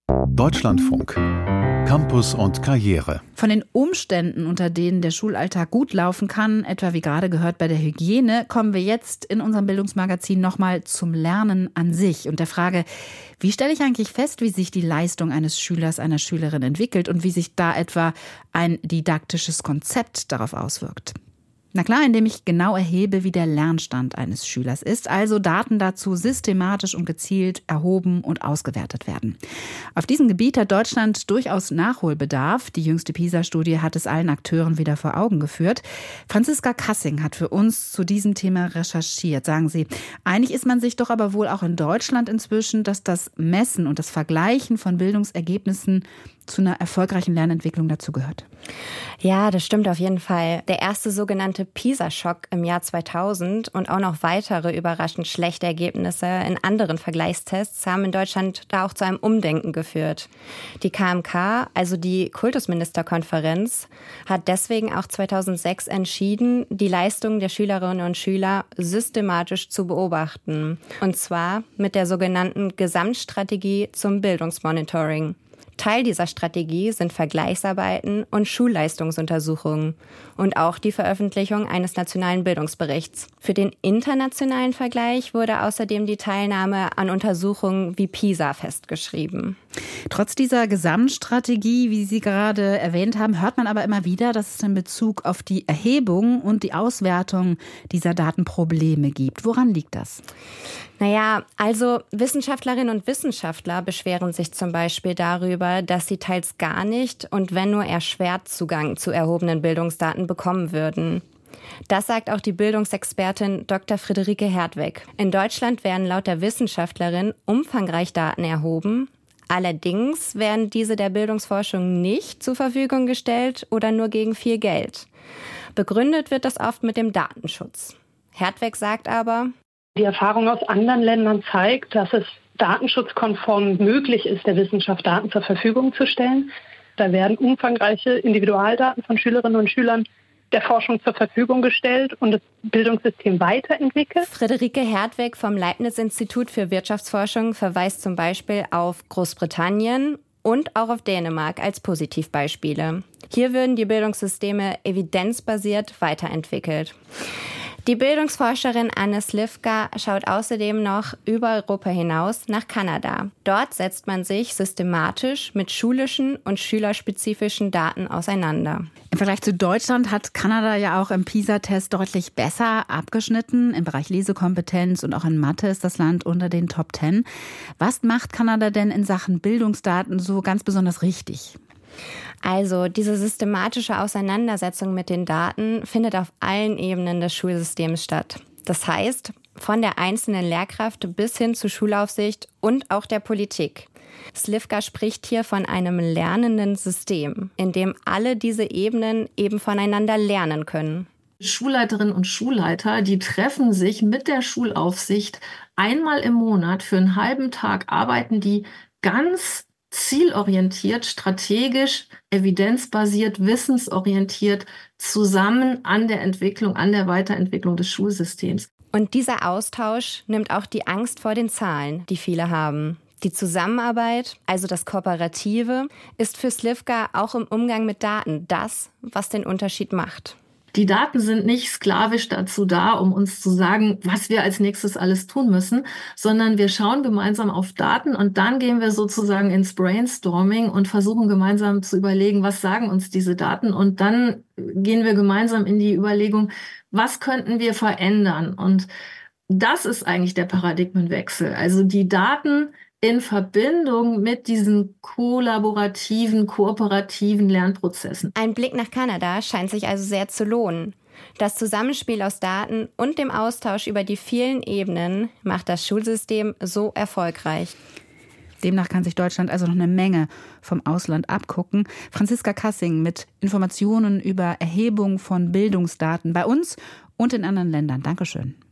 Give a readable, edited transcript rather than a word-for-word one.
Deutschlandfunk. Campus und Karriere. Von den Umständen, unter denen der Schulalltag gut laufen kann, etwa wie gerade gehört bei der Hygiene, kommen wir jetzt in unserem Bildungsmagazin nochmal zum Lernen an sich und der Frage, wie stelle ich eigentlich fest, wie sich die Leistung eines Schülers, einer Schülerin entwickelt und wie sich da etwa ein didaktisches Konzept darauf auswirkt? Na klar, indem ich genau erhebe, wie der Lernstand eines Schülers ist, also Daten dazu systematisch und gezielt erhoben und ausgewertet werden. Auf diesem Gebiet hat Deutschland durchaus Nachholbedarf. Die jüngste PISA-Studie hat es allen Akteuren wieder vor Augen geführt. Franziska Kassing hat für uns zu diesem Thema recherchiert. Sagen Sie, einig ist man sich doch aber wohl auch in Deutschland inzwischen, dass das Messen und das Vergleichen von Bildungsergebnissen zu einer erfolgreichen Lernentwicklung dazugehört. Ja, das stimmt auf jeden Fall. Der erste sogenannte PISA-Schock im Jahr 2000 und auch noch weitere überraschend schlechte Ergebnisse in anderen Vergleichstests haben in Deutschland da auch zu einem Umdenken geführt. Die KMK, also die Kultusministerkonferenz, hat deswegen auch 2006 entschieden, die Leistungen der Schülerinnen und Schüler systematisch zu beobachten. Und zwar mit der sogenannten Gesamtstrategie zum Bildungsmonitoring. Teil dieser Strategie sind Vergleichsarbeiten und Schulleistungsuntersuchungen und auch die Veröffentlichung eines nationalen Bildungsberichts. Für den internationalen Vergleich wurde außerdem die Teilnahme an Untersuchungen wie PISA festgeschrieben. Trotz dieser Gesamtstrategie, wie Sie gerade erwähnt haben, hört man aber immer wieder, dass es in Bezug auf die Erhebung und die Auswertung dieser Daten Probleme gibt. Woran liegt das? Naja, also Wissenschaftlerinnen und Wissenschaftler beschweren sich zum Beispiel darüber, dass sie teils gar nicht und wenn nur eher schwer Zugang zu erhobenen Bildungsdaten bekommen würden. Das sagt auch die Bildungsexpertin Dr. Friederike Hertweg. In Deutschland werden laut der Wissenschaftlerin umfangreich Daten erhoben. Allerdings werden diese der Bildungsforschung nicht zur Verfügung gestellt oder nur gegen viel Geld. Begründet wird das oft mit dem Datenschutz. Hertweg sagt aber: Die Erfahrung aus anderen Ländern zeigt, dass es datenschutzkonform möglich ist, der Wissenschaft Daten zur Verfügung zu stellen. Da werden umfangreiche Individualdaten von Schülerinnen und Schülern der Forschung zur Verfügung gestellt und das Bildungssystem weiterentwickelt. Friederike Hertweg vom Leibniz-Institut für Wirtschaftsforschung verweist zum Beispiel auf Großbritannien und auch auf Dänemark als Positivbeispiele. Hier würden die Bildungssysteme evidenzbasiert weiterentwickelt. Die Bildungsforscherin Anne Slivka schaut außerdem noch über Europa hinaus nach Kanada. Dort setzt man sich systematisch mit schulischen und schülerspezifischen Daten auseinander. Im Vergleich zu Deutschland hat Kanada ja auch im PISA-Test deutlich besser abgeschnitten. Im Bereich Lesekompetenz und auch in Mathe ist das Land unter den Top 10. Was macht Kanada denn in Sachen Bildungsdaten so ganz besonders richtig? Also diese systematische Auseinandersetzung mit den Daten findet auf allen Ebenen des Schulsystems statt. Das heißt, von der einzelnen Lehrkraft bis hin zur Schulaufsicht und auch der Politik. Slivka spricht hier von einem lernenden System, in dem alle diese Ebenen eben voneinander lernen können. Schulleiterinnen und Schulleiter, die treffen sich mit der Schulaufsicht einmal im Monat für einen halben Tag, arbeiten die ganz zielorientiert, strategisch, evidenzbasiert, wissensorientiert zusammen an der Entwicklung, an der Weiterentwicklung des Schulsystems. Und dieser Austausch nimmt auch die Angst vor den Zahlen, die viele haben. Die Zusammenarbeit, also das Kooperative, ist für Slivka auch im Umgang mit Daten das, was den Unterschied macht. Die Daten sind nicht sklavisch dazu da, um uns zu sagen, was wir als nächstes alles tun müssen, sondern wir schauen gemeinsam auf Daten und dann gehen wir sozusagen ins Brainstorming und versuchen gemeinsam zu überlegen, was sagen uns diese Daten, und dann gehen wir gemeinsam in die Überlegung, was könnten wir verändern, und das ist eigentlich der Paradigmenwechsel. Also die Daten in Verbindung mit diesen kollaborativen, kooperativen Lernprozessen. Ein Blick nach Kanada scheint sich also sehr zu lohnen. Das Zusammenspiel aus Daten und dem Austausch über die vielen Ebenen macht das Schulsystem so erfolgreich. Demnach kann sich Deutschland also noch eine Menge vom Ausland abgucken. Franziska Kassing mit Informationen über Erhebung von Bildungsdaten bei uns und in anderen Ländern. Dankeschön.